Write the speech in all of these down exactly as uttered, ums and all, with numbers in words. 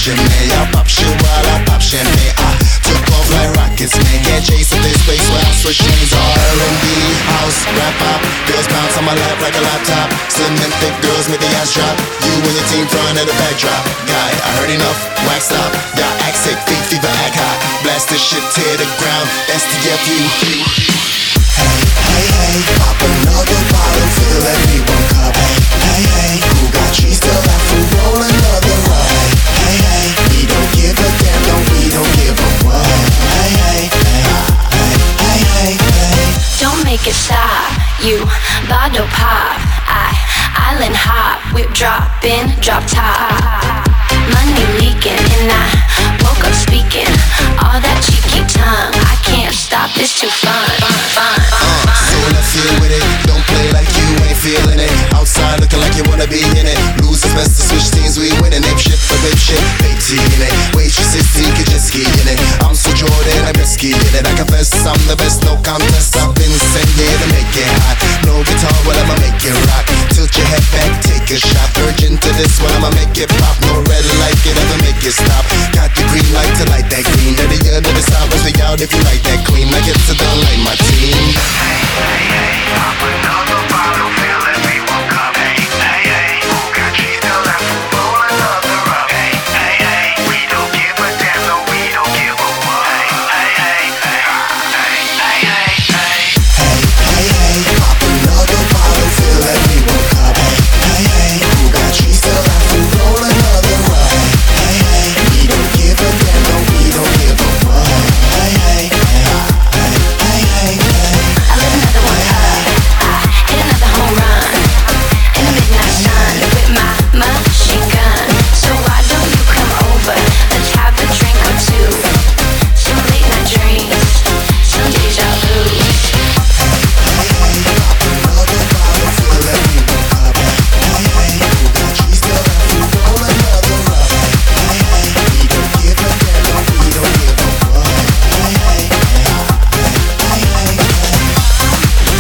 shimmy. I pop shit while I pop champagne. I took off like rockets, man. Can't chase at this space where I switch lanes. R and B, house, rap pop. Girls bounce on my lap like a laptop. Slim and thick girls make the ass drop. You and your team front at the backdrop. Guy, I heard enough, wax stop. Y'all act sick, feet fever, act hot. Blast this shit, tear the ground. S T F U. Hey, hey, hey, pop another bottle, fill everyone cup. Hey, hey, hey, who got cheese to laugh for roll another up. Hey, hey, hey, we don't give a damn, no, we don't give a what. Hey, hey, hey, hey, hey, hey, hey. Don't make it stop, you bottle pop. I island hop, whip dropping, drop top. Money leaking and I woke up speaking all that cheeky tongue. I can't stop, this too fun, fun, fun, fun, fun. So let's feel with it, don't play like you ain't feeling it. Outside looking like you wanna be in it. Losers best to switch teams, we winning. Ape shit for babe shit, big T in it. Waitresses see you just ski in it. I'm so Jordan, I'm just ski in it. I confess I'm the best, no contest. I've been sent here to make it hot. No guitar, well I'ma make it rock. Tilt your head back, take a shot. Virgin to this one, I'ma make it pop. No red light can ever make it stop. Got the green light to light that green. At the end of the stop, we out if you like that queen. I get to done like my team. Hey, hey, hey, pop another bottle, fill everyone cup. Hey, hey, hey, who got cheese to laugh for roll another up. Hey, hey, hey, we don't give a damn, no, we don't give a what. Hey, hey, hey, hey, hey, hey, hey, hey. Hey, hey, hey, pop another bottle, fill everyone cup. Hey, hey, hey, who got cheese to laugh for roll another up. Hey, hey, hey, we don't give a damn, no, we don't give a what. Hey, hey, hey, hey, hey, hey, hey. I lit another one up, I hit another home run in the midnight sun with my machine gun. So why don't you come over? Let's have a drink or two. Some late night dreams, some deja vu. Hey, hey, pop another bottle, fill everyone cup. Hey, hey, who got cheese to laugh for roll another up. Hey, hey, we don't give a damn, no, we don't give a what. Hey, hey, hey, hey, hey, hey, hey.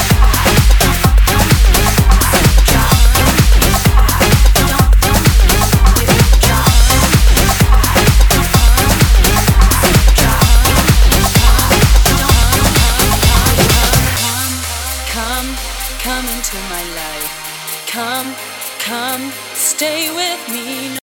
Come, come into my life. Come, come, stay with me.